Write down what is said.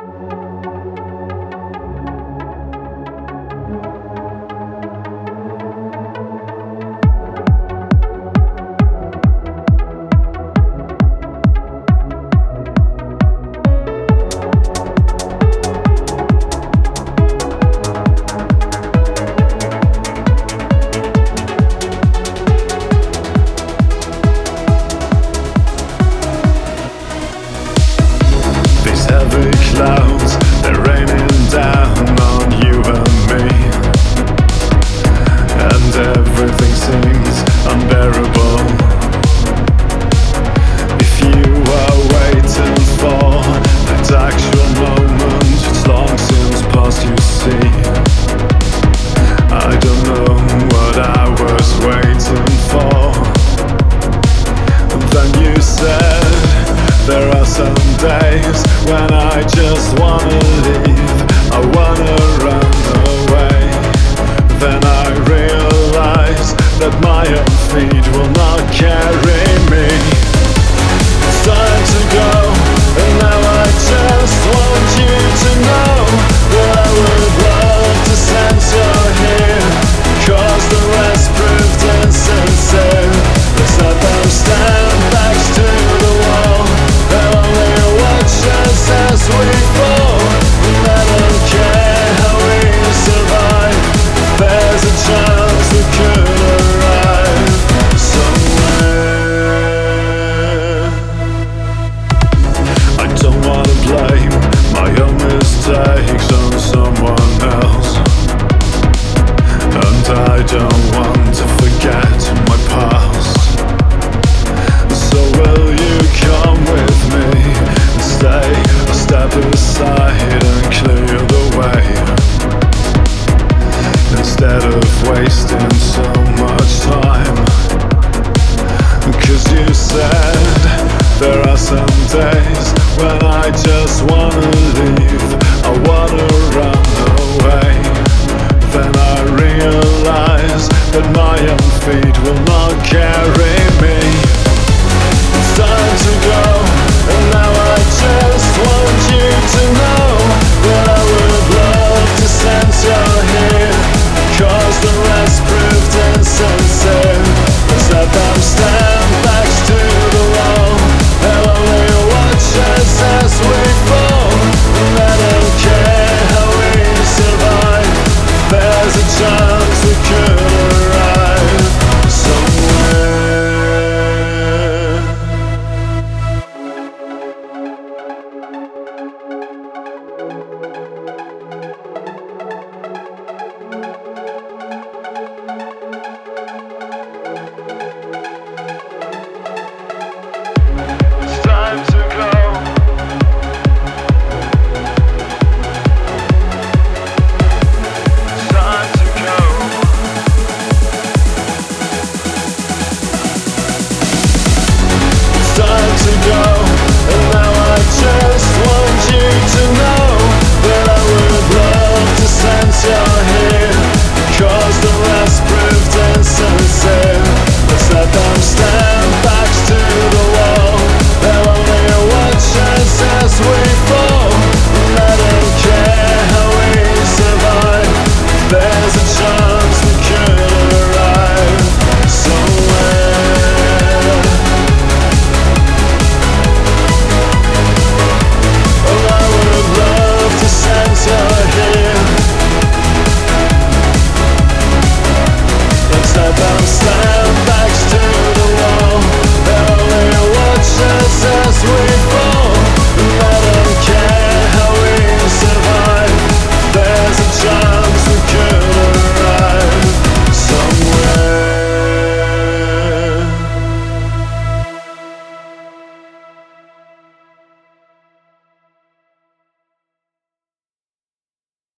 Heavy clouds, they're raining down on you and me, and everything seems unbearable. If you are waiting for that actual moment, it's long since past, you see. I don't know what I was waiting for. Then you said there are some days when I just wanna leave, I wanna run away. Then I realize that my own feet will not carry me. It's time to go, and now I just want you to know that I would love to sense you're here, 'cause the rest proved insincere. Let's let them stand backs to the wall, they'll only watch us as we fall. And I don't care how we survive, there's a chance we could arrive somewhere. I don't wanna blame my own mistakes on someone else, and I don't want to forget my past. So will you come with me and stay a step aside and clear the way, instead of wasting so much time? 'Cause you said there are some days when I just wanna leave, I wanna run away. Then I realize that my own feet will not carry